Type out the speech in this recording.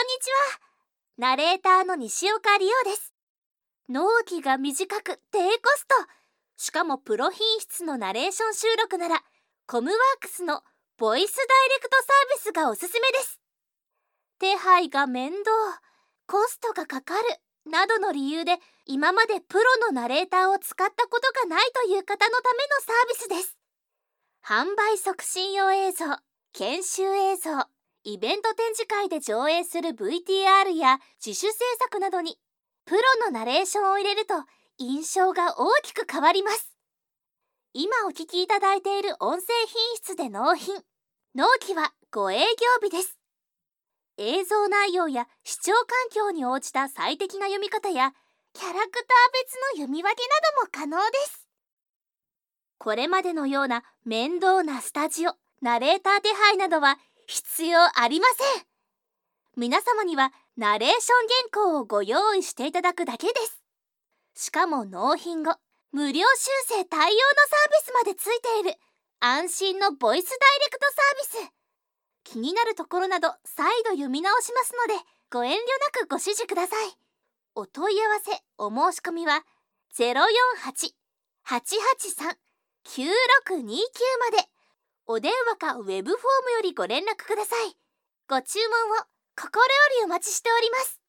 にちは。ナレーターの西岡里央です。納期が短く低コスト、しかもプロ品質のナレーション収録ならコムワークスのボイスダイレクトサービスがおすすめです。手配が面倒、コストがかかるなどの理由で今までプロのナレーターを使ったことがないという方のためのサービスです。販売促進用映像、研修映像、イベント展示会で上映する VTR や自主制作などにプロのナレーションを入れると印象が大きく変わります。今お聞きいただいている音声品質で納品、納期はご営業日です。映像内容や視聴環境に応じた最適な読み方やキャラクター別の読み分けなども可能です。これまでのような面倒なスタジオ、ナレーター手配などは必要ありません。皆様にはナレーション原稿をご用意していただくだけです。しかも納品後、無料修正対応のサービスまでついている安心のボイスダイレクトサービス。気になるところなど再度読み直しますのでご遠慮なくご指示ください。お問い合わせ、お申し込みは 048-883-9629 まで。お電話かウェブフォームよりご連絡ください。ご注文を心よりお待ちしております。